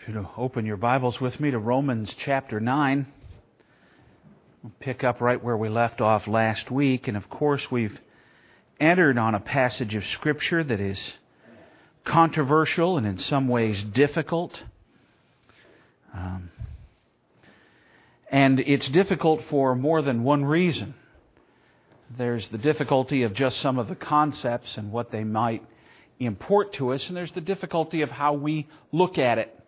If you'll open your Bibles with me to Romans chapter 9, we'll pick up right where we left off last week. And of course, we've entered on a passage of Scripture that is controversial and in some ways difficult. And it's difficult for more than one reason. There's the difficulty of just some of the concepts and what they might import to us, and there's the difficulty of how we look at it.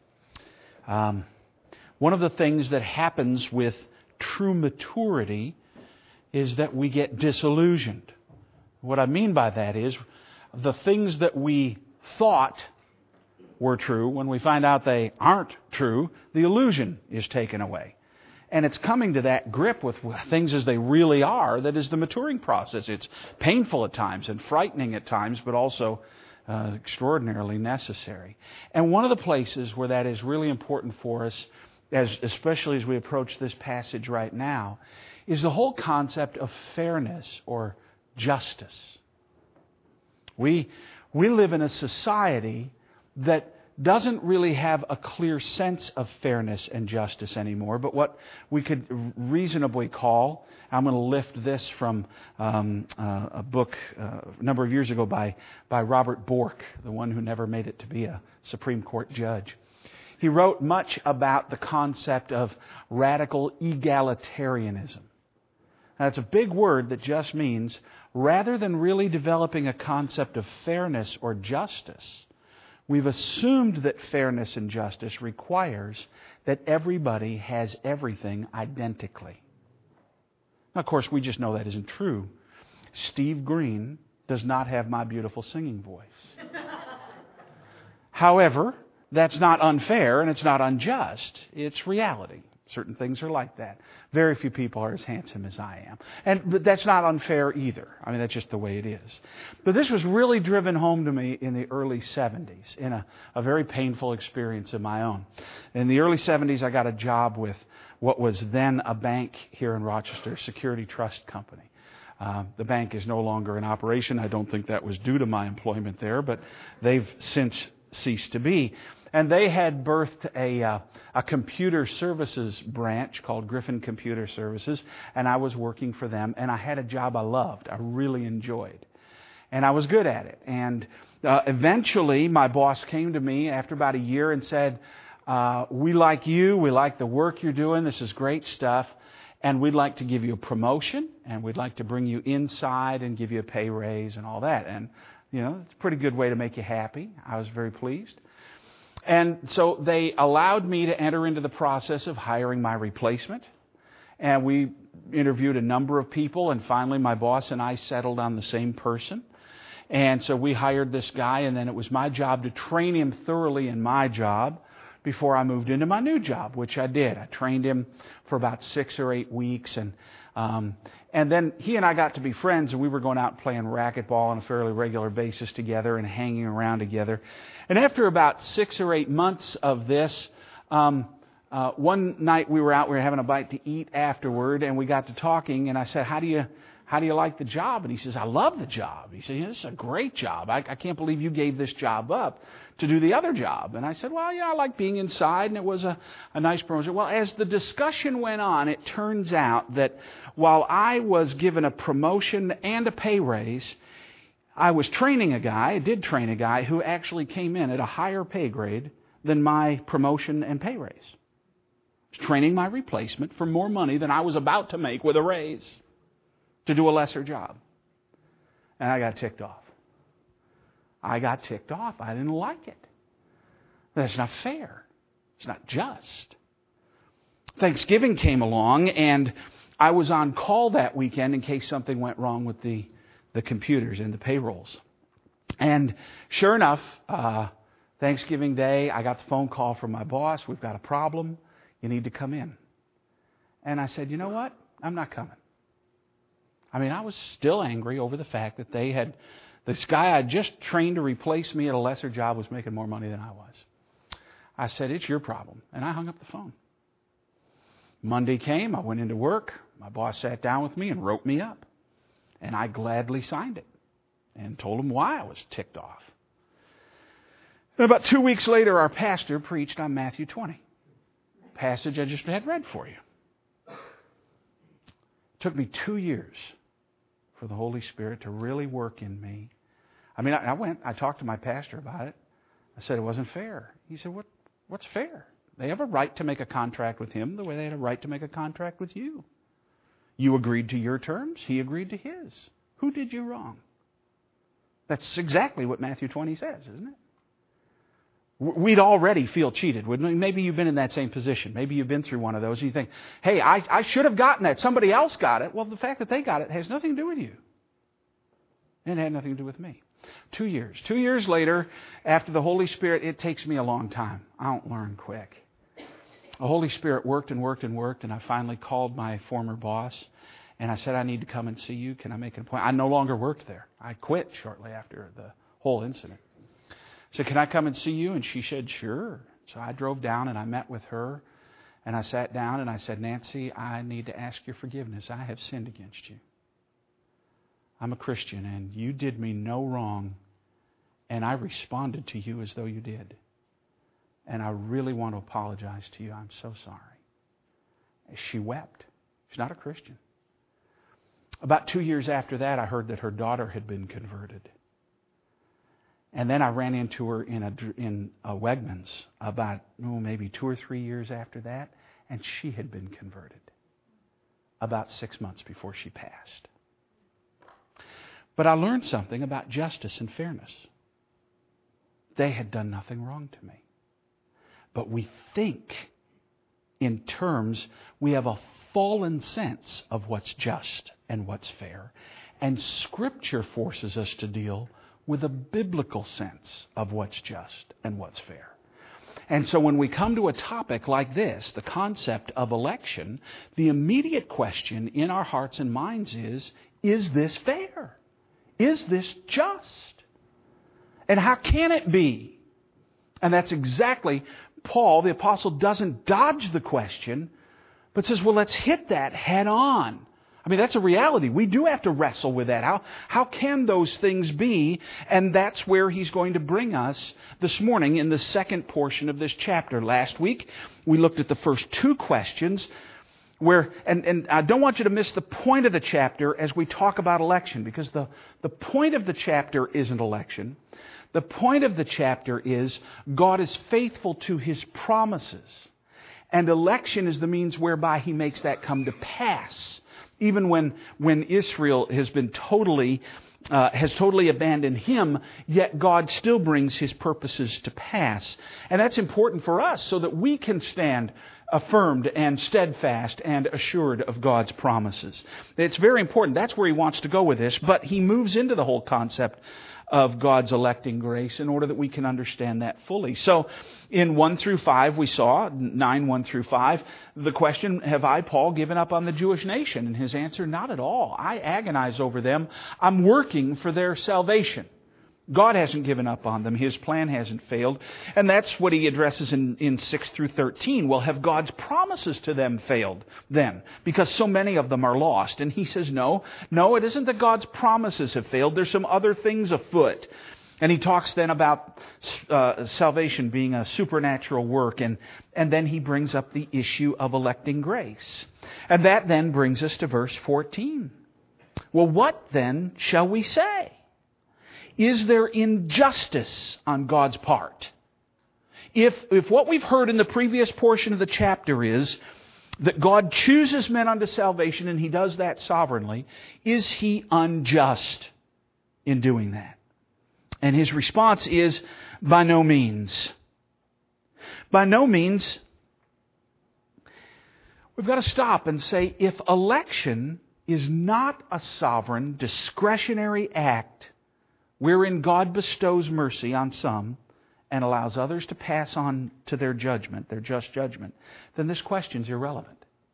One of the things that happens with true maturity is that we get disillusioned. What I mean by that is the things that we thought were true, when we find out they aren't true, the illusion is taken away. And it's coming to that grip with things as they really are that is the maturing process. It's painful at times and frightening at times, but also extraordinarily necessary. And one of the places where that is really important for us, especially as we approach this passage right now, is the whole concept of fairness or justice. We live in a society that doesn't really have a clear sense of fairness and justice anymore, but what we could reasonably call, I'm going to lift this from a book a number of years ago by Robert Bork, the one who never made it to be a Supreme Court judge. He wrote much about the concept of radical egalitarianism. Now, it's a big word that just means rather than really developing a concept of fairness or justice, we've assumed that fairness and justice requires that everybody has everything identically. Now, of course, we just know that isn't true. Steve Green does not have my beautiful singing voice. However, that's not unfair and it's not unjust. It's reality. Certain things are like that. Very few people are as handsome as I am. But that's not unfair either. I mean, that's just the way it is. But this was really driven home to me in the early 70s, in a very painful experience of my own. In the early 70s, I got a job with what was then a bank here in Rochester, Security Trust Company. The bank is no longer in operation. I don't think that was due to my employment there, but they've since ceased to be. And they had birthed a computer services branch called Griffin Computer Services, and I was working for them, and I had a job I loved, I really enjoyed, and I was good at it. And eventually, my boss came to me after about a year and said, we like you, we like the work you're doing, this is great stuff, and we'd like to give you a promotion, and we'd like to bring you inside and give you a pay raise and all that. And, you know, it's a pretty good way to make you happy. I was very pleased. And so they allowed me to enter into the process of hiring my replacement. And we interviewed a number of people. And finally, my boss and I settled on the same person. And so we hired this guy. And then it was my job to train him thoroughly in my job before I moved into my new job, which I did. I trained him for about 6 or 8 weeks. And then he and I got to be friends, and we were going out playing racquetball on a fairly regular basis together and hanging around together. And after about 6 or 8 months of this, one night we were having a bite to eat afterward, and we got to talking, and I said, how do you like the job? And he says, I love the job. He said, this is a great job. I can't believe you gave this job up to do the other job. And I said, well, yeah, I like being inside, and it was a nice promotion. Well, as the discussion went on, it turns out that while I was given a promotion and a pay raise, I did train a guy who actually came in at a higher pay grade than my promotion and pay raise. I was training my replacement for more money than I was about to make with a raise to do a lesser job. And I got ticked off. I didn't like it. That's not fair. It's not just. Thanksgiving came along, and I was on call that weekend in case something went wrong with the computers and the payrolls. And sure enough, Thanksgiving Day, I got the phone call from my boss. We've got a problem. You need to come in. And I said, you know what? I'm not coming. I mean, I was still angry over the fact that this guy I just trained to replace me at a lesser job was making more money than I was. I said, it's your problem. And I hung up the phone. Monday came. I went into work. My boss sat down with me and wrote me up. And I gladly signed it and told him why I was ticked off. And about 2 weeks later, our pastor preached on Matthew 20. Passage I just had read for you. It took me 2 years for the Holy Spirit to really work in me. I mean, I talked to my pastor about it. I said it wasn't fair. He said, what's fair? They have a right to make a contract with him the way they had a right to make a contract with you. You agreed to your terms. He agreed to his. Who did you wrong? That's exactly what Matthew 20 says, isn't it? We'd already feel cheated. Maybe you've been in that same position. Maybe you've been through one of those and you think, hey, I should have gotten that. Somebody else got it. Well, the fact that they got it has nothing to do with you. And it had nothing to do with me. 2 years. 2 years later, after the Holy Spirit, it takes me a long time. I don't learn quick. The Holy Spirit worked and worked and worked, and I finally called my former boss, and I said, I need to come and see you. Can I make an appointment? I no longer worked there. I quit shortly after the whole incident. I said, can I come and see you? And she said, sure. So I drove down and I met with her, and I sat down and I said, Nancy, I need to ask your forgiveness. I have sinned against you. I'm a Christian, and you did me no wrong, and I responded to you as though you did. And I really want to apologize to you. I'm so sorry. She wept. She's not a Christian. About 2 years after that, I heard that her daughter had been converted. And then I ran into her in a Wegmans about maybe 2 or 3 years after that, and she had been converted about 6 months before she passed. But I learned something about justice and fairness. They had done nothing wrong to me. But we think in terms, we have a fallen sense of what's just and what's fair. And Scripture forces us to deal with a biblical sense of what's just and what's fair. And so when we come to a topic like this, the concept of election, the immediate question in our hearts and minds is this fair? Is this just? And how can it be? And that's exactly, Paul, the apostle, doesn't dodge the question, but says, well, let's hit that head on. I mean, that's a reality. We do have to wrestle with that. How can those things be? And that's where he's going to bring us this morning in the second portion of this chapter. Last week, we looked at the first two questions where, and I don't want you to miss the point of the chapter as we talk about election, because the point of the chapter isn't election. The point of the chapter is God is faithful to His promises. And election is the means whereby He makes that come to pass. Even when Israel has been totally abandoned Him, yet God still brings His purposes to pass. And that's important for us so that we can stand affirmed and steadfast and assured of God's promises. It's very important. That's where he wants to go with this. But he moves into the whole concept of God's electing grace in order that we can understand that fully. So in 1 through 5 we saw, 9, 1 through 5, the question, have I, Paul, given up on the Jewish nation? And his answer, not at all. I agonize over them. I'm working for their salvation. God hasn't given up on them. His plan hasn't failed. And that's what he addresses in 6 through 13. Well, have God's promises to them failed then? Because so many of them are lost. And he says, no, it isn't that God's promises have failed. There's some other things afoot. And he talks then about salvation being a supernatural work. And then he brings up the issue of electing grace. And that then brings us to verse 14. Well, what then shall we say? Is there injustice on God's part? If what we've heard in the previous portion of the chapter is that God chooses men unto salvation and He does that sovereignly, is He unjust in doing that? And his response is, by no means. By no means. We've got to stop and say, if election is not a sovereign, discretionary act wherein God bestows mercy on some and allows others to pass on to their judgment, their just judgment, then this question is irrelevant.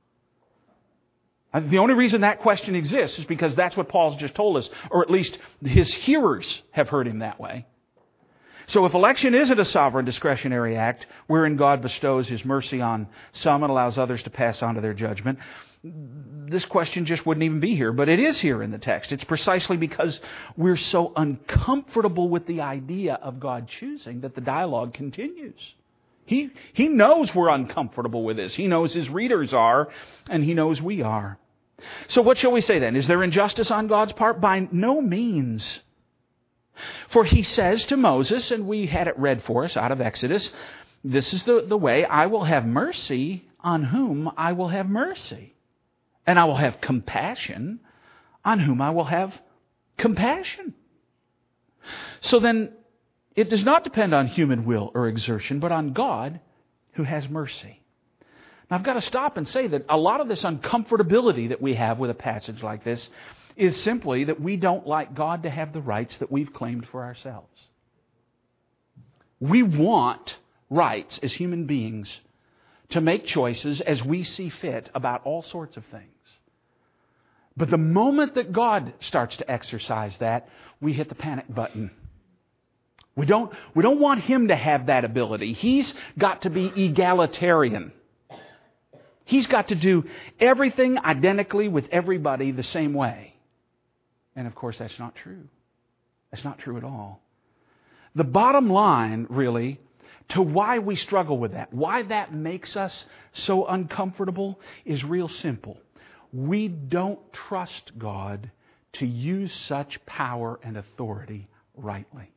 The only reason that question exists is because that's what Paul's just told us, or at least his hearers have heard him that way. So if election isn't a sovereign discretionary act wherein God bestows His mercy on some and allows others to pass on to their judgment, this question just wouldn't even be here, but it is here in the text. It's precisely because we're so uncomfortable with the idea of God choosing that the dialogue continues. He knows we're uncomfortable with this. He knows His readers are, and He knows we are. So what shall we say then? Is there injustice on God's part? By no means. For He says to Moses, and we had it read for us out of Exodus, this is the way, I will have mercy on whom I will have mercy. And I will have compassion on whom I will have compassion. So then, it does not depend on human will or exertion, but on God who has mercy. Now, I've got to stop and say that a lot of this uncomfortability that we have with a passage like this is simply that we don't like God to have the rights that we've claimed for ourselves. We want rights as human beings to make choices as we see fit about all sorts of things. But the moment that God starts to exercise that, we hit the panic button. We don't want Him to have that ability. He's got to be egalitarian. He's got to do everything identically with everybody the same way. And of course, that's not true. That's not true at all. The bottom line, really, to why we struggle with that, why that makes us so uncomfortable, is real simple. We don't trust God to use such power and authority rightly.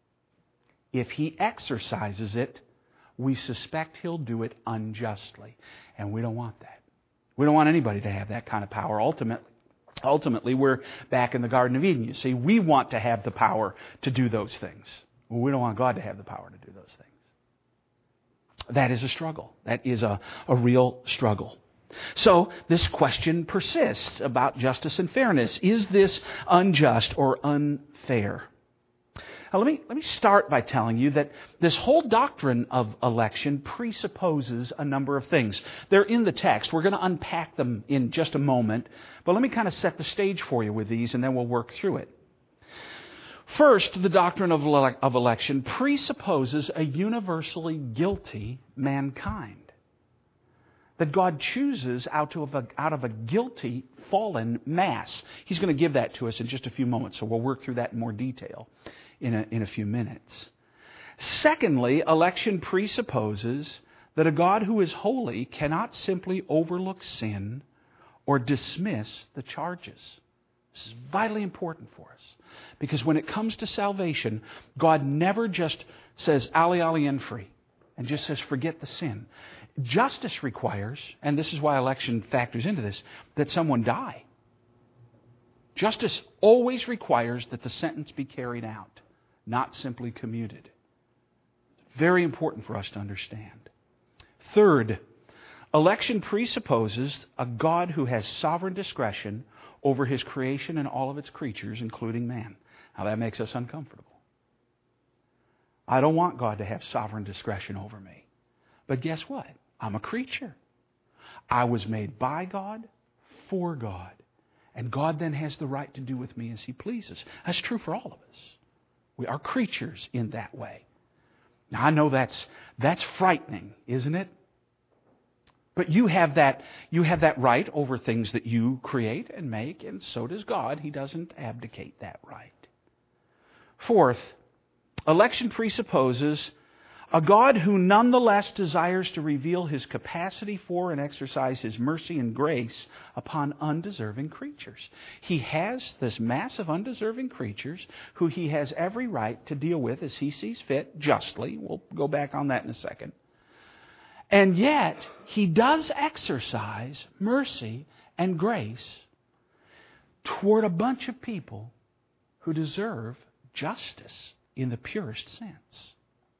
If He exercises it, we suspect He'll do it unjustly. And we don't want that. We don't want anybody to have that kind of power. Ultimately, we're back in the Garden of Eden. You see, we want to have the power to do those things. Well, we don't want God to have the power to do those things. That is a struggle. That is a real struggle. So this question persists about justice and fairness. Is this unjust or unfair? Now, let me start by telling you that this whole doctrine of election presupposes a number of things. They're in the text. We're going to unpack them in just a moment. But let me kind of set the stage for you with these, and then we'll work through it. First, the doctrine of election presupposes a universally guilty mankind. That God chooses out of a guilty, fallen mass. He's going to give that to us in just a few moments, so we'll work through that in more detail in a few minutes. Secondly, election presupposes that a God who is holy cannot simply overlook sin or dismiss the charges. This is vitally important for us. Because when it comes to salvation, God never just says, "Ali, Ali, and free," and just says, "Forget the sin." Justice requires, and this is why election factors into this, that someone die. Justice always requires that the sentence be carried out, not simply commuted. Very important for us to understand. Third, election presupposes a God who has sovereign discretion over His creation and all of its creatures, including man. Now that makes us uncomfortable. I don't want God to have sovereign discretion over me. But guess what? I'm a creature. I was made by God, for God. And God then has the right to do with me as He pleases. That's true for all of us. We are creatures in that way. Now I know that's frightening, isn't it? But you have that right over things that you create and make, and so does God. He doesn't abdicate that right. Fourth, election presupposes a God who nonetheless desires to reveal His capacity for and exercise His mercy and grace upon undeserving creatures. He has this mass of undeserving creatures who He has every right to deal with as He sees fit, justly. We'll go back on that in a second. And yet, He does exercise mercy and grace toward a bunch of people who deserve justice in the purest sense.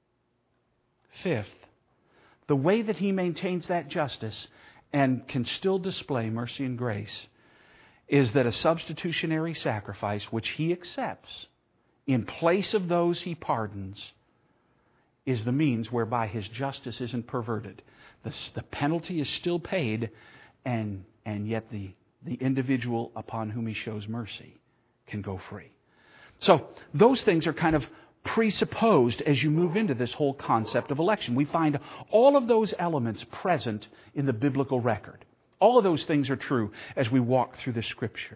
Fifth, the way that He maintains that justice and can still display mercy and grace is that a substitutionary sacrifice which He accepts in place of those He pardons is the means whereby His justice isn't perverted. The penalty is still paid, and yet the individual upon whom He shows mercy can go free. So those things are kind of presupposed as you move into this whole concept of election. We find all of those elements present in the biblical record. All of those things are true as we walk through the Scripture.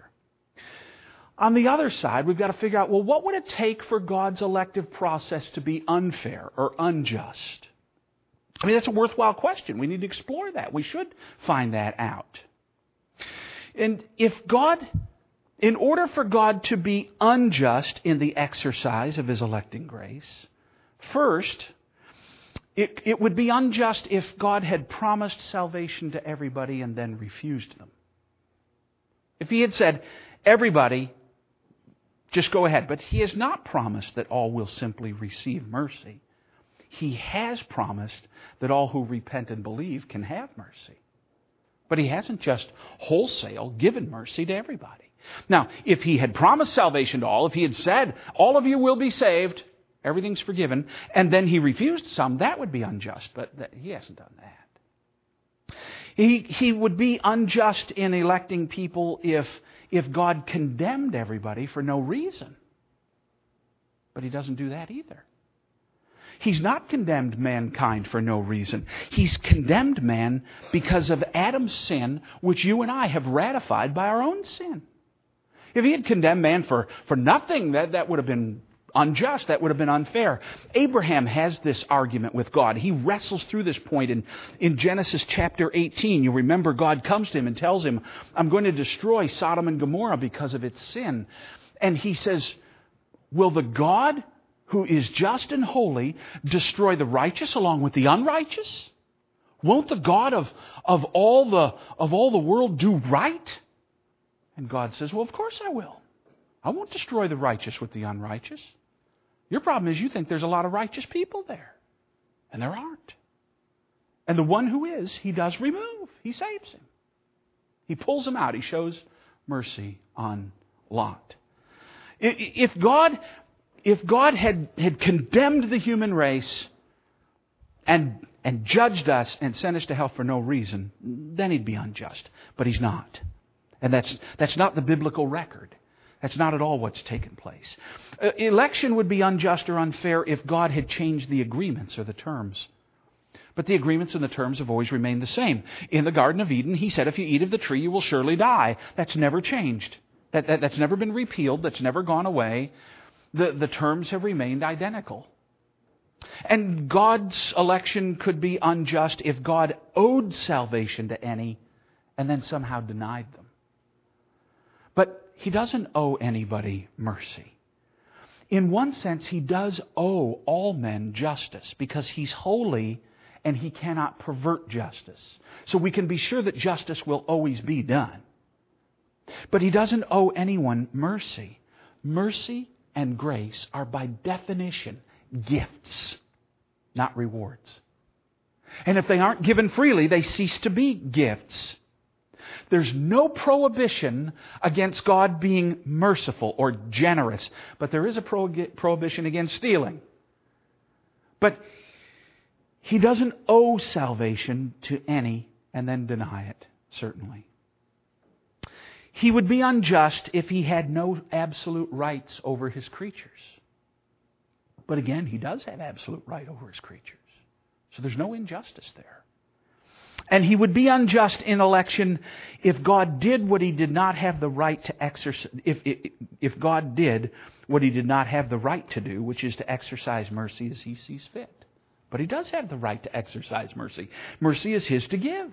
On the other side, we've got to figure out, well, what would it take for God's elective process to be unfair or unjust? I mean, that's a worthwhile question. We need to explore that. We should find that out. And in order for God to be unjust in the exercise of His electing grace, first, it would be unjust if God had promised salvation to everybody and then refused them. If He had said, everybody, just go ahead. But He has not promised that all will simply receive mercy. He has promised that all who repent and believe can have mercy. But He hasn't just wholesale given mercy to everybody. Now, if He had promised salvation to all, if He had said, all of you will be saved, everything's forgiven, and then He refused some, that would be unjust. But He hasn't done that. He would be unjust in electing people if God condemned everybody for no reason. But He doesn't do that either. He's not condemned mankind for no reason. He's condemned man because of Adam's sin, which you and I have ratified by our own sin. If He had condemned man for nothing, that would have been unjust. That would have been unfair. Abraham has this argument with God. He wrestles through this point in Genesis chapter 18. You remember God comes to him and tells him, I'm going to destroy Sodom and Gomorrah because of its sin. And he says, will the God who is just and holy destroy the righteous along with the unrighteous? Won't the God of all the world do right? And God says, well, of course I will. I won't destroy the righteous with the unrighteous. Your problem is you think there's a lot of righteous people there. And there aren't. And the one who is, He does remove. He saves him. He pulls him out. He shows mercy on Lot. If God had condemned the human race and judged us and sent us to hell for no reason, then He'd be unjust. But He's not. And that's not the biblical record. That's not at all what's taken place. Election would be unjust or unfair if God had changed the agreements or the terms. But the agreements and the terms have always remained the same. In the Garden of Eden, He said, if you eat of the tree, you will surely die. That's never changed. That's never been repealed. That's never gone away. The terms have remained identical. And God's election could be unjust if God owed salvation to any and then somehow denied them. But He doesn't owe anybody mercy. In one sense, He does owe all men justice because He's holy and He cannot pervert justice. So we can be sure that justice will always be done. But He doesn't owe anyone mercy. Mercy and grace are by definition gifts, not rewards. And if they aren't given freely, they cease to be gifts. There's no prohibition against God being merciful or generous, but there is a prohibition against stealing. But He doesn't owe salvation to any and then deny it, certainly. He would be unjust if He had no absolute rights over His creatures. But again, He does have absolute right over His creatures. So there's no injustice there. And He would be unjust in election if God did what He did not have the right to exercise. If God did what He did not have the right to do, which is to exercise mercy as He sees fit. But He does have the right to exercise mercy. Mercy is His to give.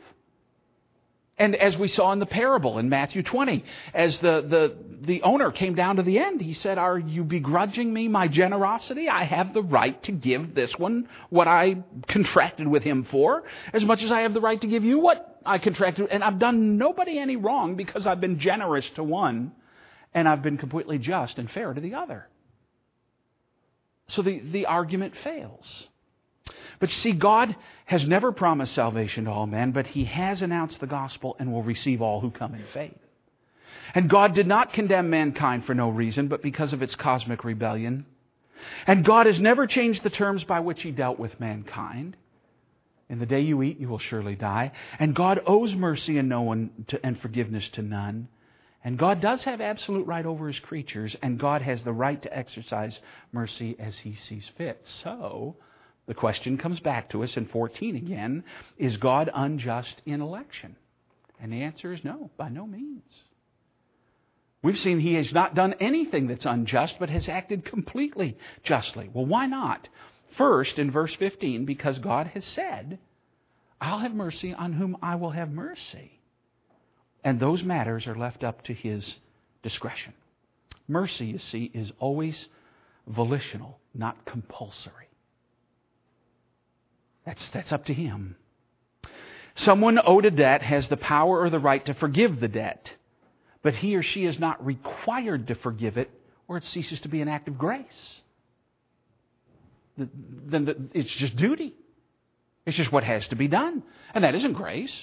And as we saw in the parable in Matthew 20, as the owner came down to the end, he said, are you begrudging me my generosity? I have the right to give this one what I contracted with him for, as much as I have the right to give you what I contracted. And I've done nobody any wrong because I've been generous to one and I've been completely just and fair to the other. So the argument fails. But you see, God has never promised salvation to all men, but He has announced the gospel and will receive all who come in faith. And God did not condemn mankind for no reason, but because of its cosmic rebellion. And God has never changed the terms by which He dealt with mankind. In the day you eat, you will surely die. And God owes mercy and forgiveness to none. And God does have absolute right over His creatures, and God has the right to exercise mercy as He sees fit. So the question comes back to us in 14 again, is God unjust in election? And the answer is no, by no means. We've seen He has not done anything that's unjust, but has acted completely justly. Well, why not? First, in verse 15, because God has said, I'll have mercy on whom I will have mercy. And those matters are left up to His discretion. Mercy, you see, is always volitional, not compulsory. That's up to Him. Someone owed a debt has the power or the right to forgive the debt, but he or she is not required to forgive it, or it ceases to be an act of grace. Then it's just duty. It's just what has to be done. And that isn't grace.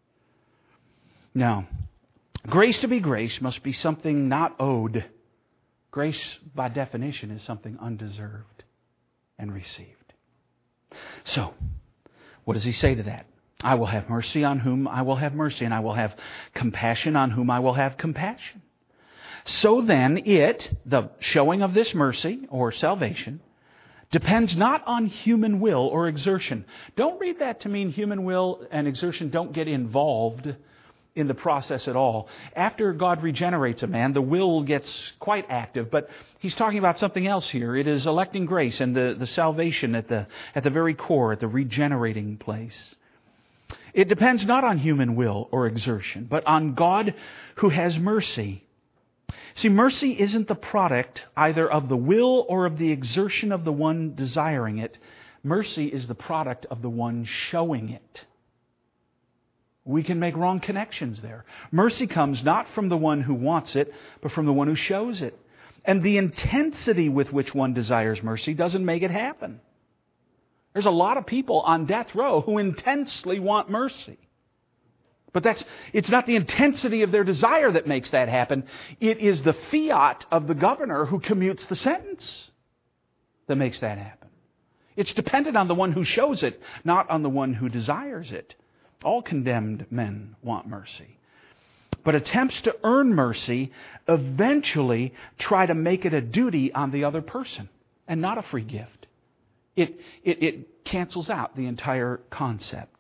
No. Grace to be grace must be something not owed. Grace, by definition, is something undeserved and received. So, what does He say to that? I will have mercy on whom I will have mercy, and I will have compassion on whom I will have compassion. So then the showing of this mercy or salvation, depends not on human will or exertion. Don't read that to mean human will and exertion don't get involved in the process at all. After God regenerates a man, the will gets quite active, but He's talking about something else here. It is electing grace and the salvation at the very core, at the regenerating place. It depends not on human will or exertion, but on God who has mercy. See, mercy isn't the product either of the will or of the exertion of the one desiring it. Mercy is the product of the one showing it. We can make wrong connections there. Mercy comes not from the one who wants it, but from the one who shows it. And the intensity with which one desires mercy doesn't make it happen. There's a lot of people on death row who intensely want mercy. But it's not the intensity of their desire that makes that happen. It is the fiat of the governor who commutes the sentence that makes that happen. It's dependent on the one who shows it, not on the one who desires it. All condemned men want mercy. But attempts to earn mercy eventually try to make it a duty on the other person and not a free gift. It cancels out the entire concept.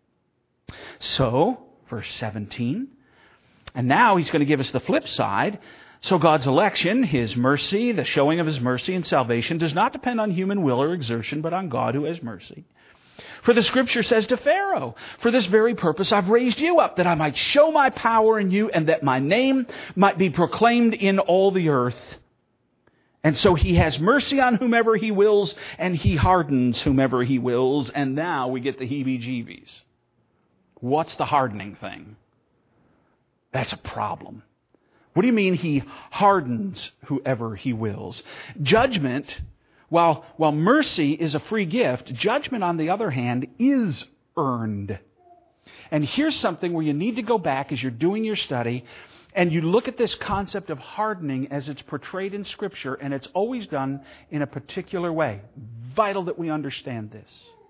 So, verse 17, and now He's going to give us the flip side. So God's election, His mercy, the showing of His mercy and salvation does not depend on human will or exertion, but on God who has mercy. For the Scripture says to Pharaoh, for this very purpose I've raised you up, that I might show my power in you, and that my name might be proclaimed in all the earth. And so He has mercy on whomever He wills, and He hardens whomever He wills. And now we get the heebie-jeebies. What's the hardening thing? That's a problem. What do you mean He hardens whoever He wills? Judgment, while mercy is a free gift, judgment, on the other hand, is earned. And here's something where you need to go back as you're doing your study, and you look at this concept of hardening as it's portrayed in Scripture, and it's always done in a particular way. Vital that we understand this.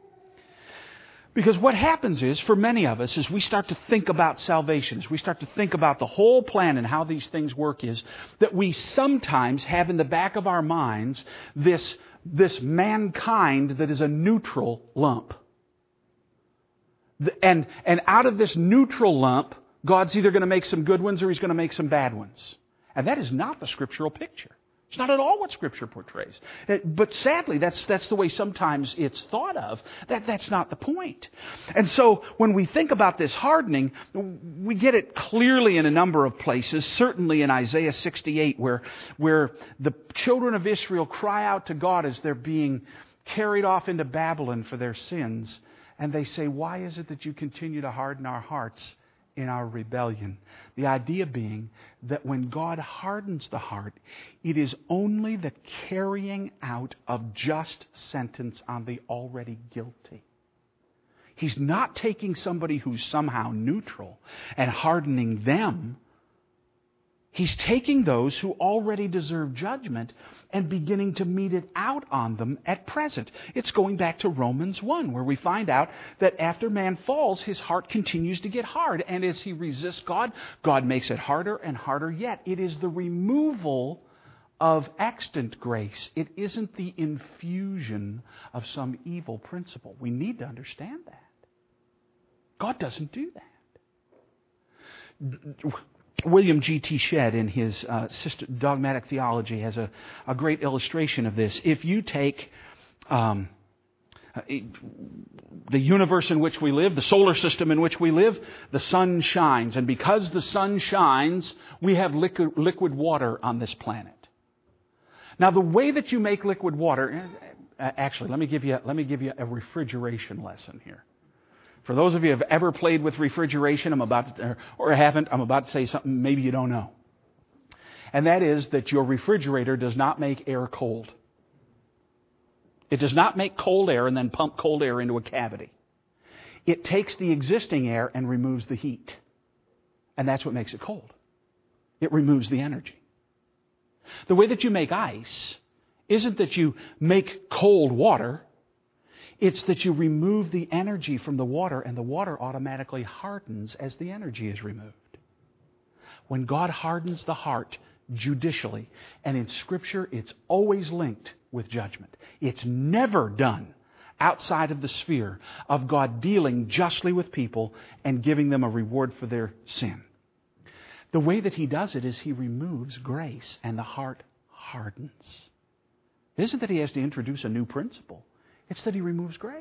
Because what happens is, for many of us, as we start to think about salvation, as we start to think about the whole plan and how these things work, is that we sometimes have in the back of our minds this mankind that is a neutral lump. And out of this neutral lump, God's either going to make some good ones or He's going to make some bad ones. And that is not the scriptural picture. It's not at all what Scripture portrays. But sadly, that's the way sometimes it's thought of. That's not the point. And so when we think about this hardening, we get it clearly in a number of places. Certainly in Isaiah 68, where the children of Israel cry out to God as they're being carried off into Babylon for their sins. And they say, why is it that you continue to harden our hearts in our rebellion? The idea being that when God hardens the heart, it is only the carrying out of just sentence on the already guilty. He's not taking somebody who's somehow neutral and hardening them. He's taking those who already deserve judgment and beginning to mete it out on them at present. It's going back to Romans 1, where we find out that after man falls, his heart continues to get hard. And as he resists God, God makes it harder and harder yet. It is the removal of extant grace. It isn't the infusion of some evil principle. We need to understand that. God doesn't do that. William G.T. Shedd in his Dogmatic Theology has a great illustration of this. If you take the universe in which we live, the solar system in which we live, the sun shines. And because the sun shines, we have liquid water on this planet. Now, the way that you make liquid water, actually, let me give you a refrigeration lesson here. For those of you who have ever played with refrigeration, I'm about to say something maybe you don't know. And that is that your refrigerator does not make air cold. It does not make cold air and then pump cold air into a cavity. It takes the existing air and removes the heat. And that's what makes it cold. It removes the energy. The way that you make ice isn't that you make cold water. It's that you remove the energy from the water, and the water automatically hardens as the energy is removed. When God hardens the heart judicially, and in Scripture it's always linked with judgment. It's never done outside of the sphere of God dealing justly with people and giving them a reward for their sin. The way that He does it is He removes grace, and the heart hardens. It isn't that He has to introduce a new principle. It's that He removes grace.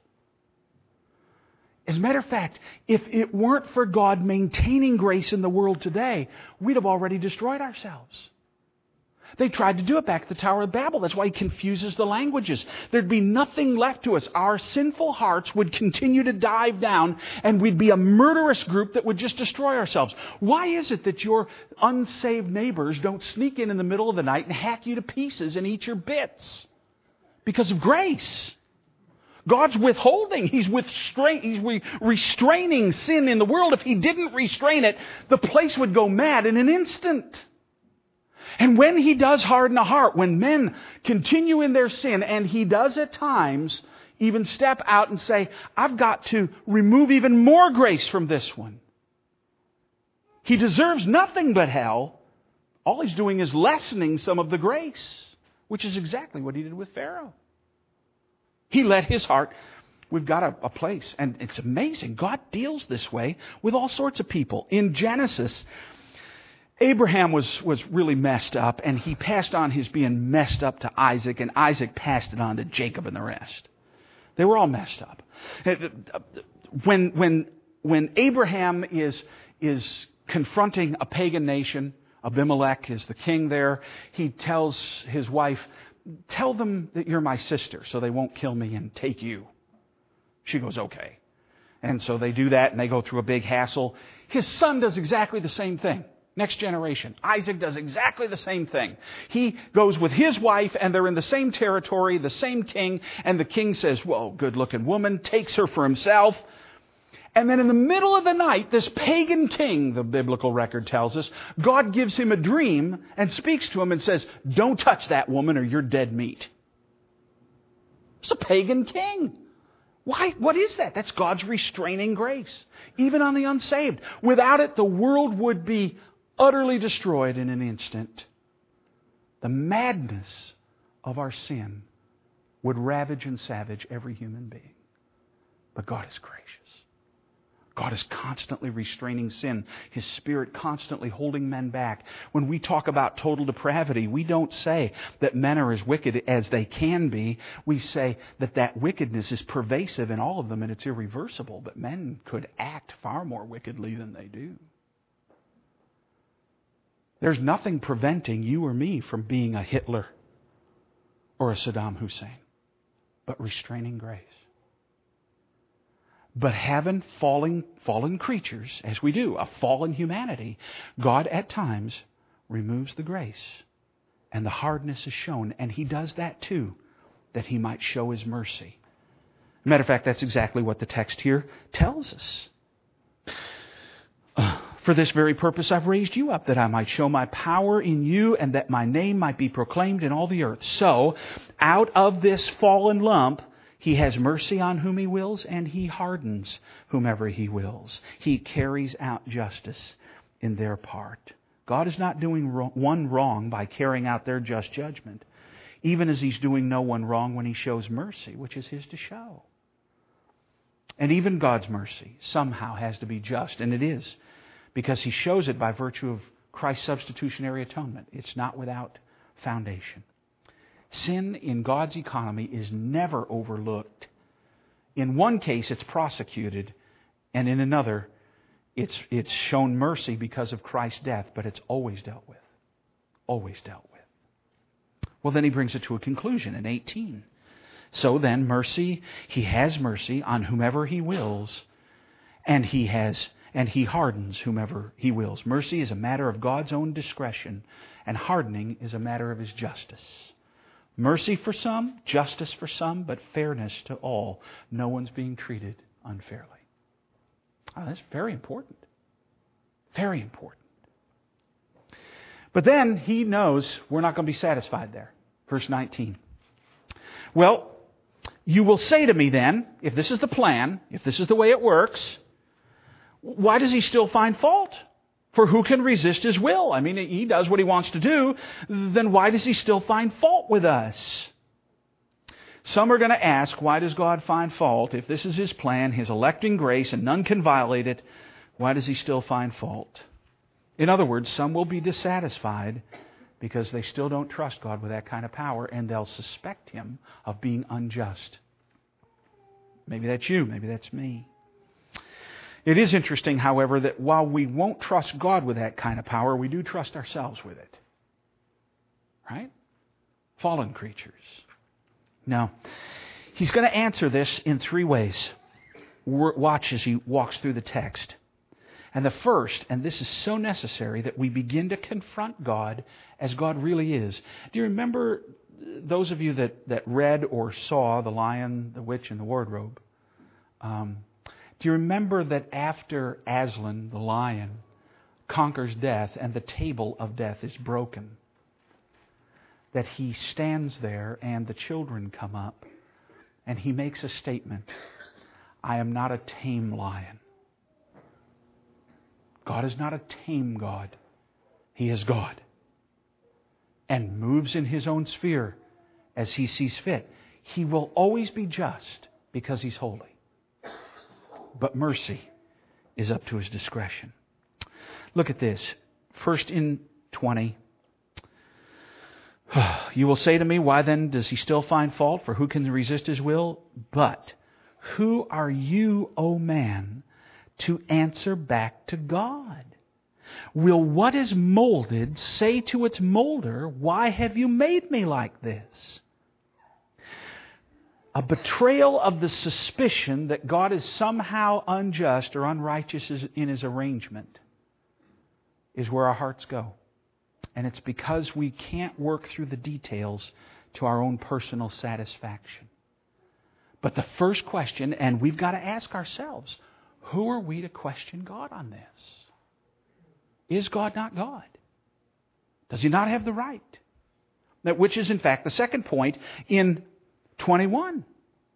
As a matter of fact, if it weren't for God maintaining grace in the world today, we'd have already destroyed ourselves. They tried to do it back at the Tower of Babel. That's why He confuses the languages. There'd be nothing left to us. Our sinful hearts would continue to dive down, and we'd be a murderous group that would just destroy ourselves. Why is it that your unsaved neighbors don't sneak in the middle of the night and hack you to pieces and eat your bits? Because of grace. God's withholding. He's restraining sin in the world. If He didn't restrain it, the place would go mad in an instant. And when He does harden a heart, when men continue in their sin, and He does at times even step out and say, I've got to remove even more grace from this one. He deserves nothing but hell. All He's doing is lessening some of the grace, which is exactly what He did with Pharaoh. He let his heart. We've got a place, and it's amazing. God deals this way with all sorts of people. In Genesis, Abraham was really messed up, and he passed on his being messed up to Isaac, and Isaac passed it on to Jacob and the rest. They were all messed up. When Abraham is confronting a pagan nation, Abimelech is the king there, he tells his wife, tell them that you're my sister so they won't kill me and take you. She goes, okay. And so they do that, and they go through a big hassle. His son does exactly the same thing. Next generation. Isaac does exactly the same thing. He goes with his wife, and they're in the same territory, the same king, and the king says, well, good-looking woman, takes her for himself. And then in the middle of the night, this pagan king, the biblical record tells us, God gives him a dream and speaks to him and says, don't touch that woman or you're dead meat. It's a pagan king. Why? What is that? That's God's restraining grace, even on the unsaved. Without it, the world would be utterly destroyed in an instant. The madness of our sin would ravage and savage every human being. But God is gracious. God is constantly restraining sin. His Spirit constantly holding men back. When we talk about total depravity, we don't say that men are as wicked as they can be. We say that wickedness is pervasive in all of them and it's irreversible. But men could act far more wickedly than they do. There's nothing preventing you or me from being a Hitler or a Saddam Hussein, but restraining grace. But having fallen creatures, as we do, a fallen humanity, God at times removes the grace and the hardness is shown. And He does that too, that He might show His mercy. Matter of fact, that's exactly what the text here tells us. For this very purpose I've raised you up, that I might show my power in you and that my name might be proclaimed in all the earth. So, out of this fallen lump, He has mercy on whom He wills, and He hardens whomever He wills. He carries out justice in their part. God is not doing one wrong by carrying out their just judgment, even as He's doing no one wrong when He shows mercy, which is His to show. And even God's mercy somehow has to be just, and it is, because He shows it by virtue of Christ's substitutionary atonement. It's not without foundation. Sin in God's economy is never overlooked. In one case, it's prosecuted, and in another, it's shown mercy because of Christ's death, but it's always dealt with. Always dealt with. Well, then he brings it to a conclusion in 18. So then, mercy, He has mercy on whomever He wills, and He hardens whomever He wills. Mercy is a matter of God's own discretion, and hardening is a matter of His justice. Mercy for some, justice for some, but fairness to all. No one's being treated unfairly. Oh, that's very important. Very important. But then He knows we're not going to be satisfied there. Verse 19. Well, you will say to me then, if this is the plan, if this is the way it works, why does He still find fault? For who can resist His will? I mean, He does what He wants to do. Then why does He still find fault with us? Some are going to ask, why does God find fault? If this is His plan, His electing grace, and none can violate it, why does He still find fault? In other words, some will be dissatisfied because they still don't trust God with that kind of power, and they'll suspect Him of being unjust. Maybe that's you, maybe that's me. It is interesting, however, that while we won't trust God with that kind of power, we do trust ourselves with it. Right? Fallen creatures. Now, He's going to answer this in three ways. Watch as He walks through the text. And the first, and this is so necessary, that we begin to confront God as God really is. Do you remember those of you that read or saw The Lion, the Witch, and the Wardrobe? Do you remember that after Aslan, the lion, conquers death and the table of death is broken, that he stands there and the children come up and he makes a statement, I am not a tame lion. God is not a tame God. He is God. And moves in His own sphere as He sees fit. He will always be just because He's holy. But mercy is up to His discretion. Look at this. First in 20. You will say to me, why then does He still find fault? For who can resist His will? But who are you, O man, to answer back to God? Will what is molded say to its molder, why have you made me like this? A betrayal of the suspicion that God is somehow unjust or unrighteous in His arrangement is where our hearts go. And it's because we can't work through the details to our own personal satisfaction. But the first question, and we've got to ask ourselves, who are we to question God on this? Is God not God? Does He not have the right? Which is, in fact, the second point in 21.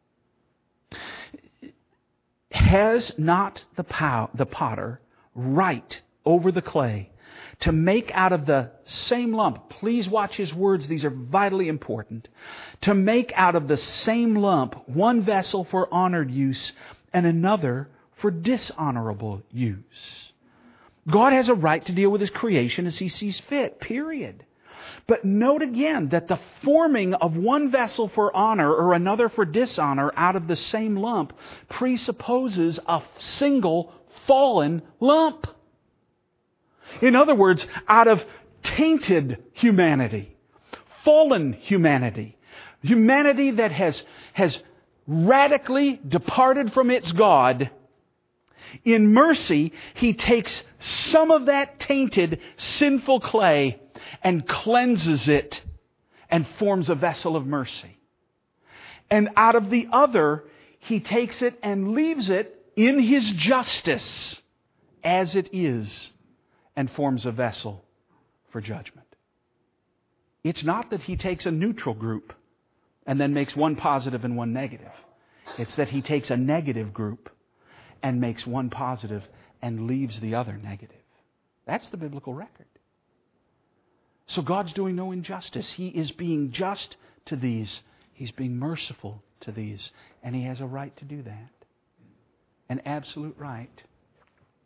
Has not the potter right over the clay to make out of the same lump? Please watch his words. These are vitally important. To make out of the same lump one vessel for honored use and another for dishonorable use. God has a right to deal with His creation as He sees fit, period. But note again that the forming of one vessel for honor or another for dishonor out of the same lump presupposes a single fallen lump. In other words, out of tainted humanity, fallen humanity, humanity that has radically departed from its God, in mercy, He takes some of that tainted, sinful clay and cleanses it and forms a vessel of mercy. And out of the other, He takes it and leaves it in His justice as it is and forms a vessel for judgment. It's not that He takes a neutral group and then makes one positive and one negative. It's that He takes a negative group and makes one positive and leaves the other negative. That's the biblical record. So God's doing no injustice. He is being just to these. He's being merciful to these. And He has a right to do that. An absolute right.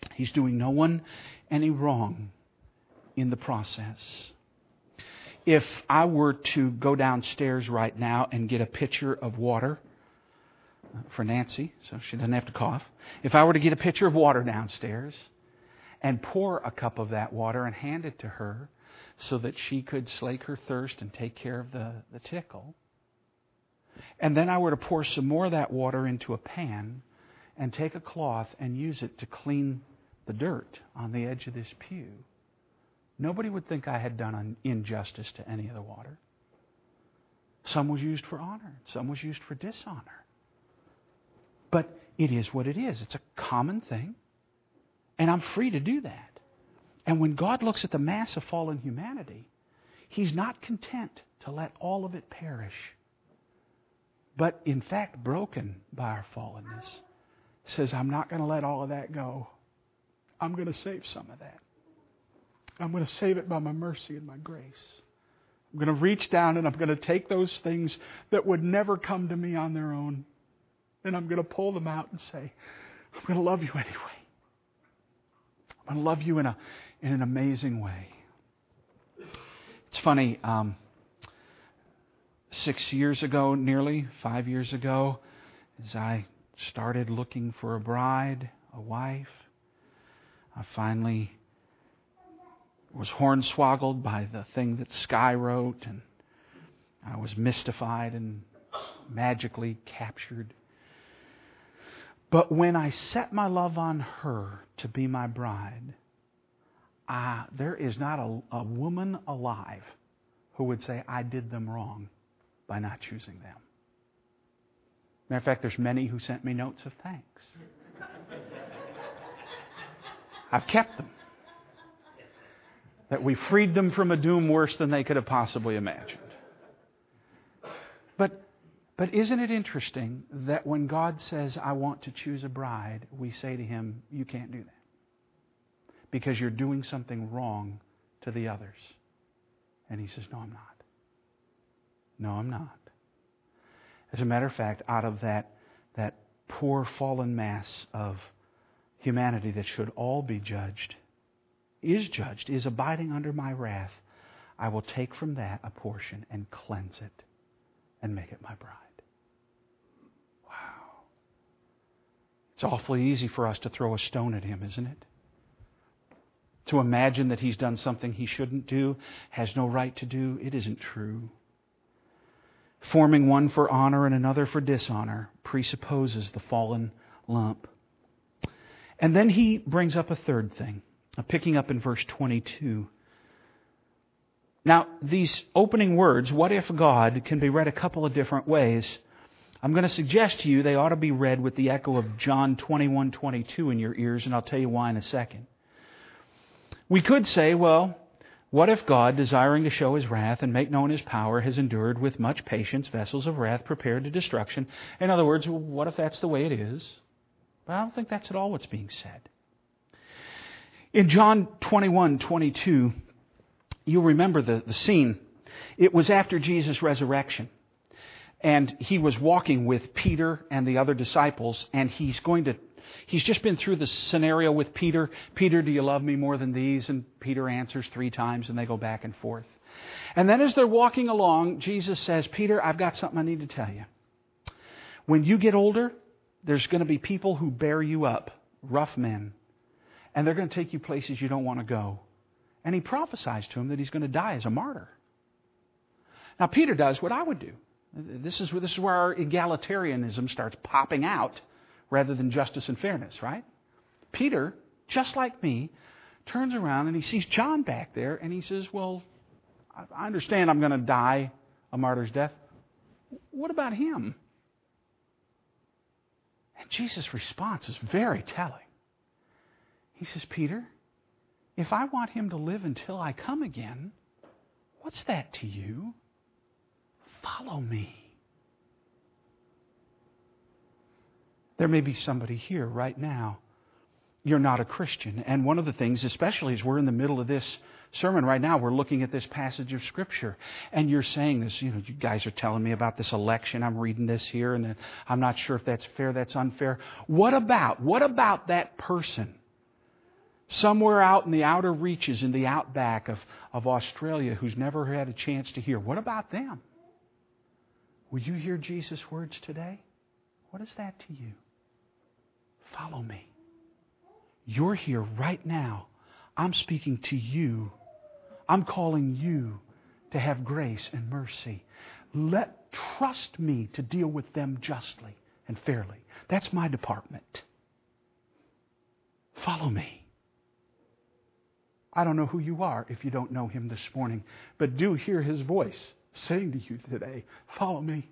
He's doing no one any wrong in the process. If I were to go downstairs right now and get a pitcher of water for Nancy, so she doesn't have to cough. If I were to get a pitcher of water downstairs and pour a cup of that water and hand it to her so that she could slake her thirst and take care of the tickle, and then I were to pour some more of that water into a pan and take a cloth and use it to clean the dirt on the edge of this pew, nobody would think I had done an injustice to any of the water. Some was used for honor. Some was used for dishonor. But it is what it is. It's a common thing. And I'm free to do that. And when God looks at the mass of fallen humanity, He's not content to let all of it perish. But in fact, broken by our fallenness, says, I'm not going to let all of that go. I'm going to save some of that. I'm going to save it by my mercy and my grace. I'm going to reach down and I'm going to take those things that would never come to me on their own, and I'm going to pull them out and say, I'm going to love you anyway. I'm going to love you in an amazing way. It's funny, 6 years ago, nearly 5 years ago, as I started looking for a bride, a wife, I finally was hornswoggled by the thing that Sky wrote, and I was mystified and magically captured. But when I set my love on her to be my bride, there is not a woman alive who would say, I did them wrong by not choosing them. Matter of fact, there's many who sent me notes of thanks. I've kept them. That we freed them from a doom worse than they could have possibly imagined. But isn't it interesting that when God says, I want to choose a bride, we say to Him, you can't do that. Because you're doing something wrong to the others. And He says, no, I'm not. No, I'm not. As a matter of fact, out of that poor fallen mass of humanity that should all be judged, is abiding under my wrath, I will take from that a portion and cleanse it and make it my bride. Wow. It's awfully easy for us to throw a stone at Him, isn't it? To imagine that He's done something He shouldn't do, has no right to do. It isn't true. Forming one for honor and another for dishonor presupposes the fallen lump. And then He brings up a third thing. Picking up in verse 22. Now, these opening words, what if God, can be read a couple of different ways. I'm going to suggest to you they ought to be read with the echo of John 21:22 in your ears, and I'll tell you why in a second. We could say, well, what if God, desiring to show His wrath and make known His power, has endured with much patience vessels of wrath prepared to destruction? In other words, what if that's the way it is? But I don't think that's at all what's being said. In John 21:22, you'll remember the scene. It was after Jesus' resurrection. And He was walking with Peter and the other disciples. And He's just been through the scenario with Peter. Peter, do you love me more than these? And Peter answers 3 times and they go back and forth. And then as they're walking along, Jesus says, Peter, I've got something I need to tell you. When you get older, there's going to be people who bear you up, rough men. And they're going to take you places you don't want to go. And He prophesies to him that he's going to die as a martyr. Now, Peter does what I would do. This is where our egalitarianism starts popping out rather than justice and fairness, right? Peter, just like me, turns around and he sees John back there and he says, well, I understand I'm going to die a martyr's death. What about him? And Jesus' response is very telling. He says, Peter, if I want him to live until I come again, what's that to you? Follow me. There may be somebody here right now. You're not a Christian. And one of the things, especially as we're in the middle of this sermon right now, we're looking at this passage of Scripture. And you're saying this, you guys are telling me about this election. I'm reading this here and I'm not sure if that's fair, that's unfair. What about that person somewhere out in the outer reaches, in the outback of Australia, who's never had a chance to hear. What about them? Will you hear Jesus' words today? What is that to you? Follow me. You're here right now. I'm speaking to you. I'm calling you to have grace and mercy. Trust me to deal with them justly and fairly. That's my department. Follow me. I don't know who you are if you don't know Him this morning, but do hear His voice saying to you today, follow me.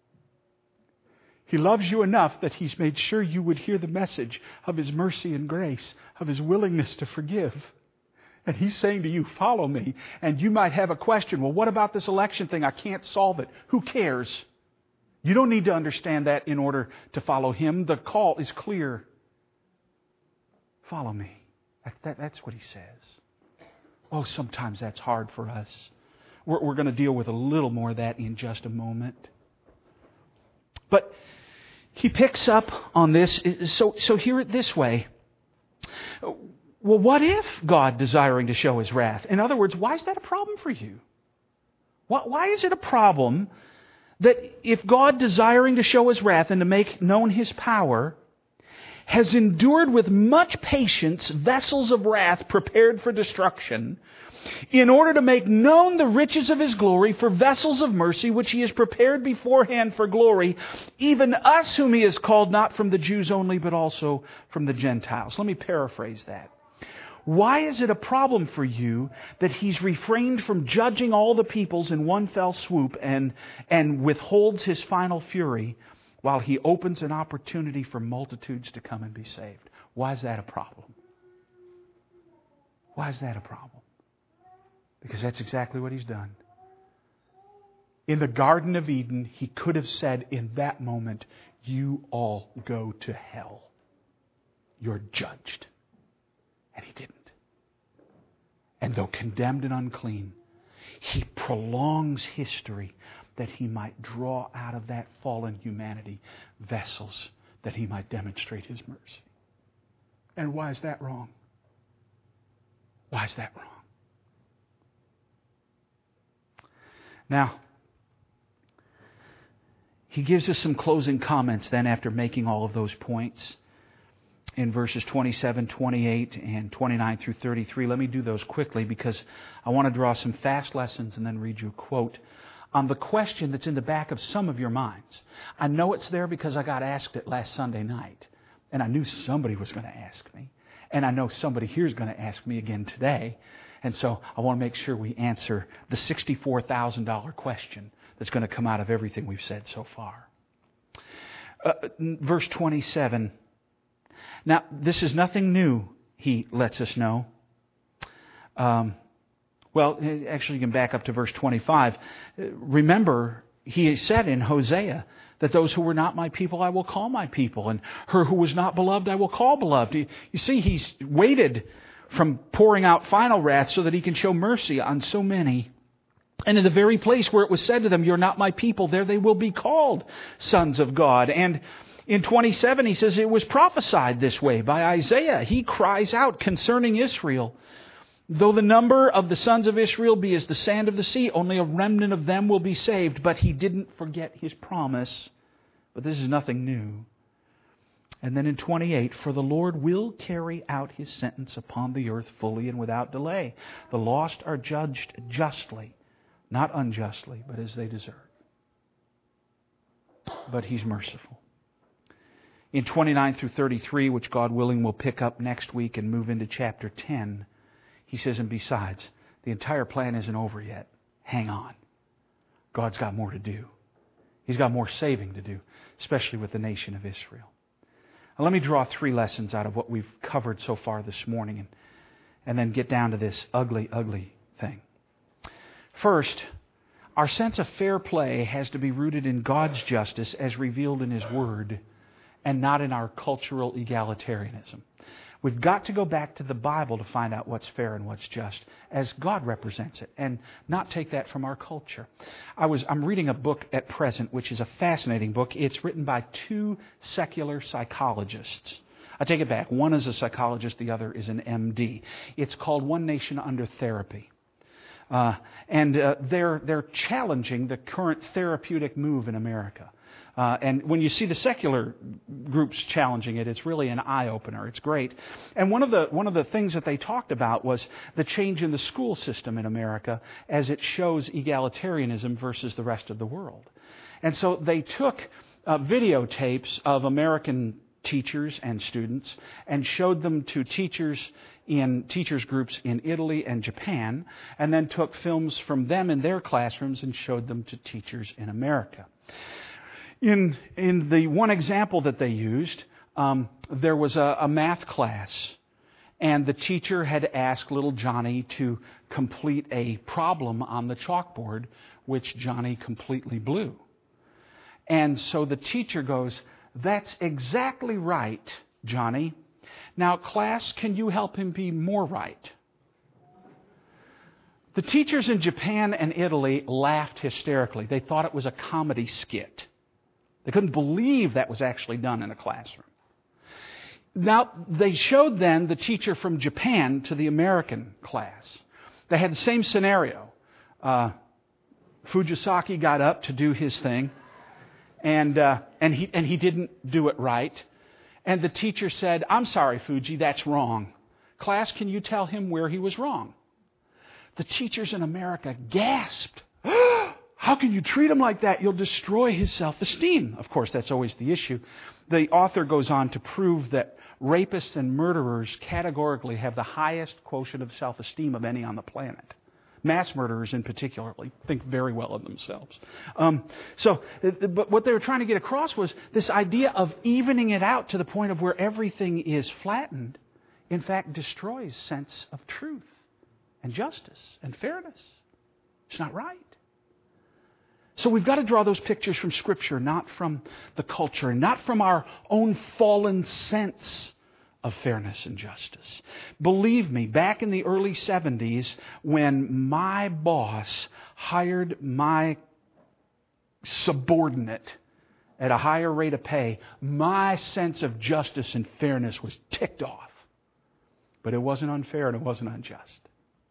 He loves you enough that He's made sure you would hear the message of His mercy and grace, of His willingness to forgive. And He's saying to you, follow me. And you might have a question, well, what about this election thing? I can't solve it. Who cares? You don't need to understand that in order to follow Him. The call is clear. Follow me. That's what He says. Oh, sometimes that's hard for us. We're going to deal with a little more of that in just a moment. But He picks up on this. So hear it this way. Well, what if God desiring to show His wrath? In other words, why is that a problem for you? Why is it a problem that if God desiring to show His wrath and to make known His power has endured with much patience vessels of wrath prepared for destruction, in order to make known the riches of His glory for vessels of mercy, which He has prepared beforehand for glory, even us whom He has called not from the Jews only, but also from the Gentiles. Let me paraphrase that. Why is it a problem for you that He's refrained from judging all the peoples in one fell swoop and withholds His final fury while He opens an opportunity for multitudes to come and be saved? Why is that a problem? Why is that a problem? Because that's exactly what He's done. In the Garden of Eden, He could have said in that moment, you all go to hell. You're judged. And He didn't. And though condemned and unclean, He prolongs history that He might draw out of that fallen humanity vessels that He might demonstrate His mercy. And why is that wrong? Why is that wrong? Now, He gives us some closing comments then after making all of those points in verses 27, 28, and 29 through 33. Let me do those quickly because I want to draw some fast lessons and then read you a quote on the question that's in the back of some of your minds. I know it's there because I got asked it last Sunday night, and I knew somebody was going to ask me, and I know somebody here is going to ask me again today. And so I want to make sure we answer the $64,000 question that's going to come out of everything we've said so far. Verse 27. Now, this is nothing new, He lets us know. Well, actually, you can back up to verse 25. Remember, He said in Hosea that those who were not my people I will call my people, and her who was not beloved I will call beloved. You see, He's waited from pouring out final wrath so that He can show mercy on so many. And in the very place where it was said to them, you're not my people, there they will be called sons of God. And in 27, He says it was prophesied this way by Isaiah. He cries out concerning Israel, though the number of the sons of Israel be as the sand of the sea, only a remnant of them will be saved. But He didn't forget His promise. But this is nothing new. And then in 28, for the Lord will carry out His sentence upon the earth fully and without delay. The lost are judged justly, not unjustly, but as they deserve. But He's merciful. In 29 through 33, which God willing we'll pick up next week and move into chapter 10, He says, and besides, the entire plan isn't over yet. Hang on. God's got more to do. He's got more saving to do, especially with the nation of Israel. Now, let me draw 3 lessons out of what we've covered so far this morning and then get down to this ugly, ugly thing. First, our sense of fair play has to be rooted in God's justice as revealed in His Word and not in our cultural egalitarianism. We've got to go back to the Bible to find out what's fair and what's just as God represents it and not take that from our culture. I'm reading a book at present, which is a fascinating book. It's written by 2 secular psychologists. I take it back. One is a psychologist, the other is an MD. It's called One Nation Under Therapy. And they're challenging the current therapeutic move in America. And when you see the secular groups challenging it, it's really an eye-opener. It's great. And one of the things that they talked about was the change in the school system in America as it shows egalitarianism versus the rest of the world. And so they took videotapes of American teachers and students and showed them to teachers groups in Italy and Japan, and then took films from them in their classrooms and showed them to teachers in America. In the one example that they used, there was a math class, and the teacher had asked little Johnny to complete a problem on the chalkboard, which Johnny completely blew. And so the teacher goes, "That's exactly right, Johnny. Now, class, can you help him be more right?" The teachers in Japan and Italy laughed hysterically. They thought it was a comedy skit. They couldn't believe that was actually done in a classroom. Now, they showed then the teacher from Japan to the American class. They had the same scenario. Fujisaki got up to do his thing, and he didn't do it right. And the teacher said, "I'm sorry, Fuji, that's wrong. Class, can you tell him where he was wrong?" The teachers in America gasped. "How can you treat him like that? You'll destroy his self-esteem." Of course, that's always the issue. The author goes on to prove that rapists and murderers categorically have the highest quotient of self-esteem of any on the planet. Mass murderers in particular think very well of themselves. But what they were trying to get across was this idea of evening it out to the point of where everything is flattened, in fact, destroys sense of truth and justice and fairness. It's not right. So we've got to draw those pictures from Scripture, not from the culture, not from our own fallen sense of fairness and justice. Believe me, back in the early 70s, when my boss hired my subordinate at a higher rate of pay, my sense of justice and fairness was ticked off. But it wasn't unfair and it wasn't unjust.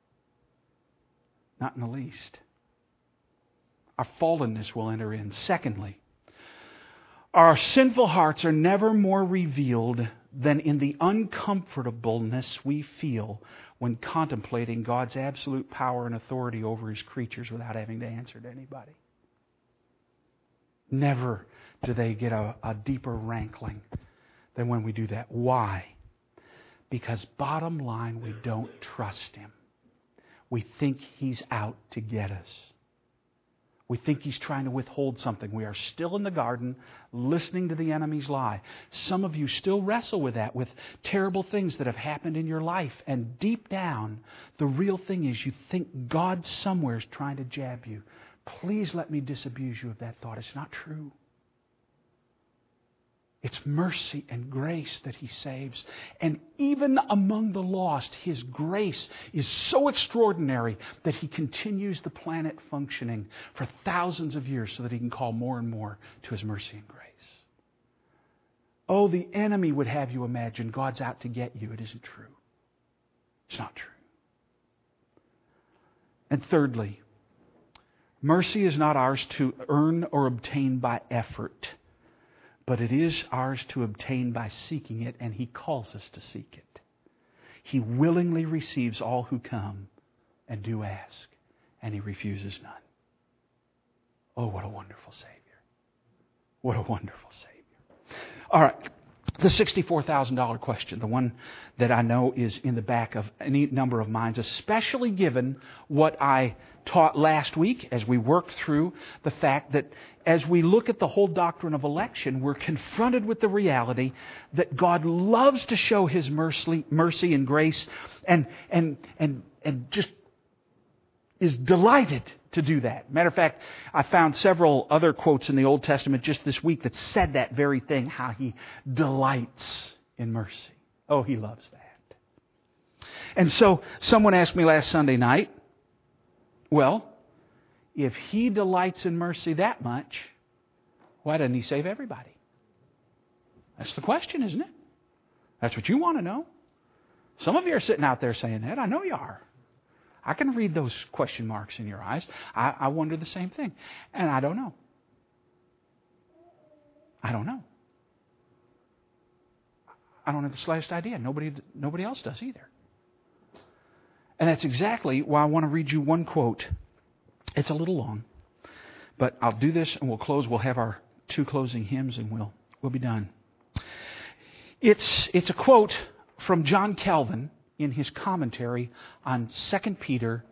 Not in the least. Our fallenness will enter in. Secondly, our sinful hearts are never more revealed than in the uncomfortableness we feel when contemplating God's absolute power and authority over His creatures without having to answer to anybody. Never do they get a deeper rankling than when we do that. Why? Because bottom line, we don't trust Him. We think He's out to get us. We think He's trying to withhold something. We are still in the garden listening to the enemy's lie. Some of you still wrestle with that, with terrible things that have happened in your life. And deep down, the real thing is you think God somewhere is trying to jab you. Please let me disabuse you of that thought. It's not true. It's mercy and grace that He saves. And even among the lost, His grace is so extraordinary that He continues the planet functioning for thousands of years so that He can call more and more to His mercy and grace. Oh, the enemy would have you imagine God's out to get you. It isn't true. It's not true. And thirdly, mercy is not ours to earn or obtain by effort, but it is ours to obtain by seeking it, and He calls us to seek it. He willingly receives all who come and do ask, and He refuses none. Oh, what a wonderful Savior. What a wonderful Savior. All right, the $64,000 question, the one that I know is in the back of any number of minds, especially given what I taught last week as we worked through the fact that as we look at the whole doctrine of election, we're confronted with the reality that God loves to show His mercy and grace and just is delighted to do that. Matter of fact, I found several other quotes in the Old Testament just this week that said that very thing, how He delights in mercy. Oh, He loves that. And so someone asked me last Sunday night, well, if He delights in mercy that much, why doesn't He save everybody? That's the question, isn't it? That's what you want to know. Some of you are sitting out there saying that. I know you are. I can read those question marks in your eyes. I wonder the same thing. And I don't know. I don't know. I don't have the slightest idea. Nobody else does either. And that's exactly why I want to read you one quote. It's a little long, but I'll do this and we'll close. We'll have our 2 closing hymns and we'll be done. It's a quote from John Calvin in his commentary on 2 Peter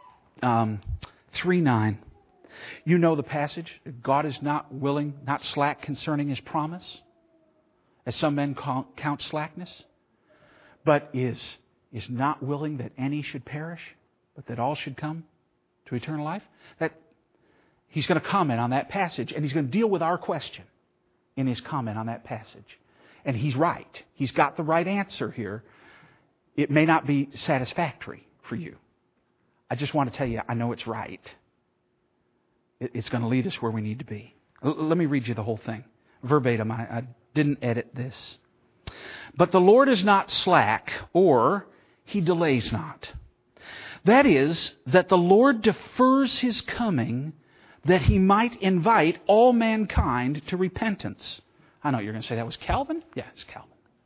3:9. You know the passage. God is not willing, not slack concerning His promise, as some men count slackness, but is not willing that any should perish, but that all should come to eternal life. That he's going to comment on that passage, and he's going to deal with our question in his comment on that passage. And he's right. He's got the right answer here. It may not be satisfactory for you. I just want to tell you, I know it's right. It's going to lead us where we need to be. Let me read you the whole thing. Verbatim, I didn't edit this. But the Lord is not slack, or He delays not. That is, that the Lord defers His coming, that He might invite all mankind to repentance. I know you're going to say that was Calvin. Yeah, it's Calvin.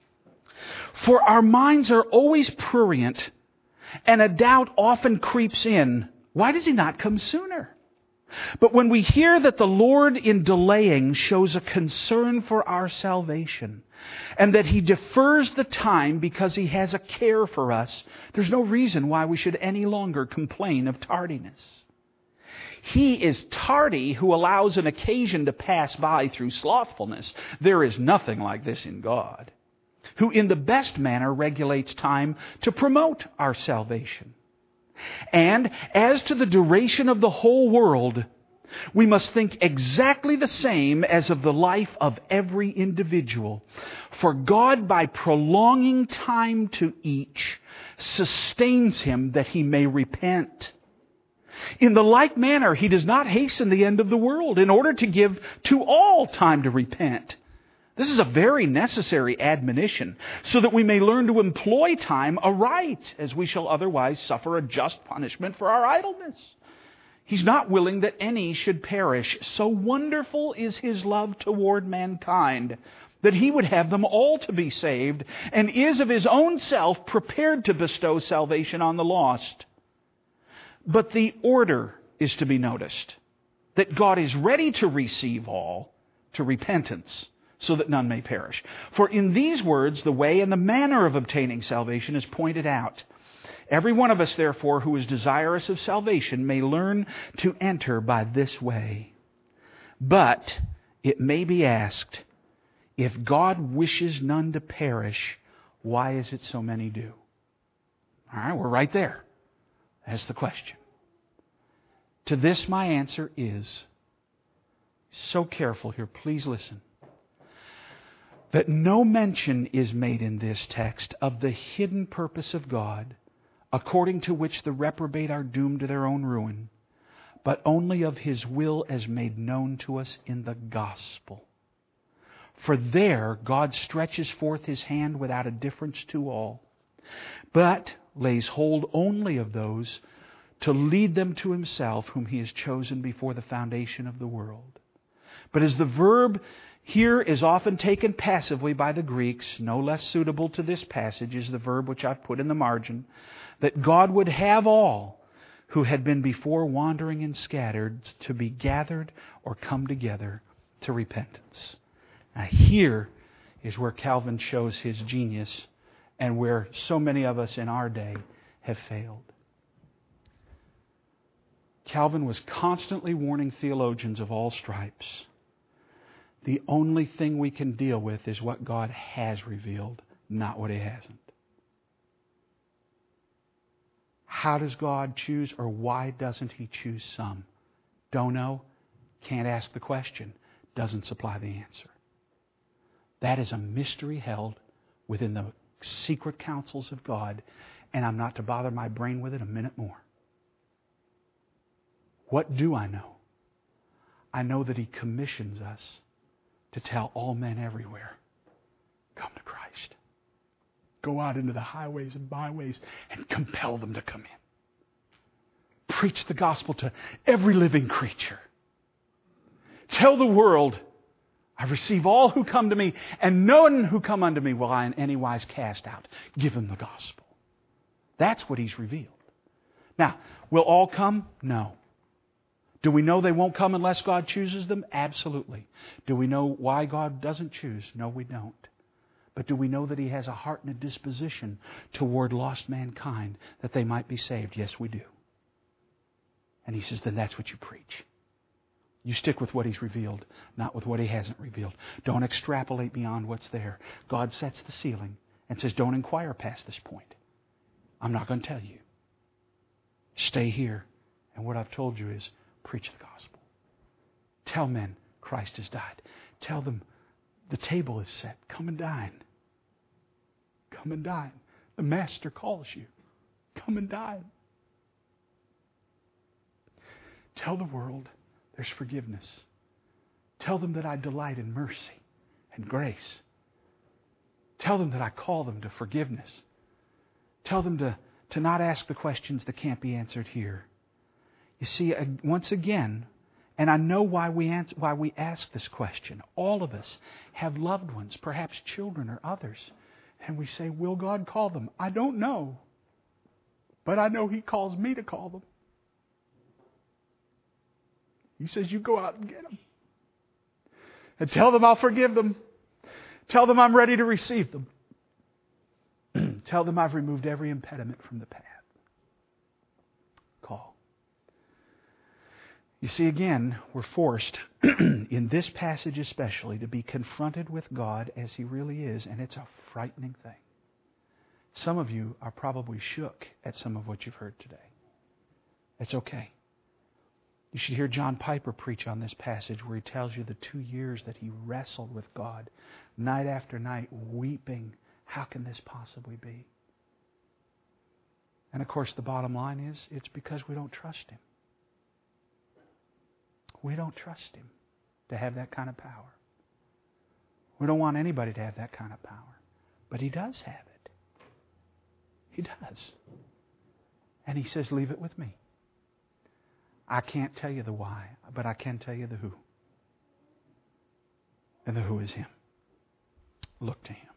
For our minds are always prurient, and a doubt often creeps in. Why does He not come sooner? But when we hear that the Lord in delaying shows a concern for our salvation, and that He defers the time because He has a care for us, there's no reason why we should any longer complain of tardiness. He is tardy who allows an occasion to pass by through slothfulness. There is nothing like this in God, who in the best manner regulates time to promote our salvation. And as to the duration of the whole world, we must think exactly the same as of the life of every individual. For God, by prolonging time to each, sustains him that he may repent. In the like manner, He does not hasten the end of the world in order to give to all time to repent. This is a very necessary admonition, so that we may learn to employ time aright, as we shall otherwise suffer a just punishment for our idleness. He's not willing that any should perish. So wonderful is His love toward mankind, that He would have them all to be saved, and is of His own self prepared to bestow salvation on the lost. But the order is to be noticed, that God is ready to receive all to repentance, so that none may perish. For in these words, the way and the manner of obtaining salvation is pointed out. Every one of us, therefore, who is desirous of salvation may learn to enter by this way. But it may be asked, if God wishes none to perish, why is it so many do? All right, we're right there. That's the question. To this my answer is, so careful here, please listen, that no mention is made in this text of the hidden purpose of God, according to which the reprobate are doomed to their own ruin, but only of His will as made known to us in the gospel. For there God stretches forth His hand without a difference to all, but lays hold only of those to lead them to Himself, whom He has chosen before the foundation of the world. But as the verb here is often taken passively by the Greeks, no less suitable to this passage is the verb which I've put in the margin, that God would have all who had been before wandering and scattered to be gathered or come together to repentance. Now here is where Calvin shows his genius, and where so many of us in our day have failed. Calvin was constantly warning theologians of all stripes. The only thing we can deal with is what God has revealed, not what He hasn't. How does God choose, or why doesn't He choose some? Don't know. Can't ask the question. Doesn't supply the answer. That is a mystery held within the secret counsels of God, and I'm not to bother my brain with it a minute more. What do I know? I know that He commissions us to tell all men everywhere, come to Christ. Go out into the highways and byways and compel them to come in. Preach the gospel to every living creature. Tell the world, I receive all who come to me, and none who come unto me will I in any wise cast out. Give them the gospel. That's what He's revealed. Now, will all come? No. Do we know they won't come unless God chooses them? Absolutely. Do we know why God doesn't choose? No, we don't. But do we know that He has a heart and a disposition toward lost mankind that they might be saved? Yes, we do. And He says, then that's what you preach. You stick with what He's revealed, not with what He hasn't revealed. Don't extrapolate beyond what's there. God sets the ceiling and says, don't inquire past this point. I'm not going to tell you. Stay here. And what I've told you is preach the gospel. Tell men Christ has died. Tell them the table is set. Come and dine. Come and dine. The Master calls you. Come and dine. Tell the world there's forgiveness. Tell them that I delight in mercy and grace. Tell them that I call them to forgiveness. Tell them to not ask the questions that can't be answered here. You see, once again, and I know why we ask this question. All of us have loved ones, perhaps children or others. And we say, will God call them? I don't know. But I know He calls me to call them. He says, you go out and get them. And tell them I'll forgive them. Tell them I'm ready to receive them. Tell them I've removed every impediment from the path. Call. You see, again, we're forced, in this passage especially, to be confronted with God as He really is, and it's a frightening thing. Some of you are probably shook at some of what you've heard today. It's okay. You should hear John Piper preach on this passage where he tells you the 2 years that he wrestled with God, night after night, weeping. How can this possibly be? And of course, the bottom line is, it's because we don't trust Him. We don't trust Him to have that kind of power. We don't want anybody to have that kind of power. But He does have it. He does. And He says, leave it with me. I can't tell you the why, but I can tell you the who. And the who is Him. Look to Him.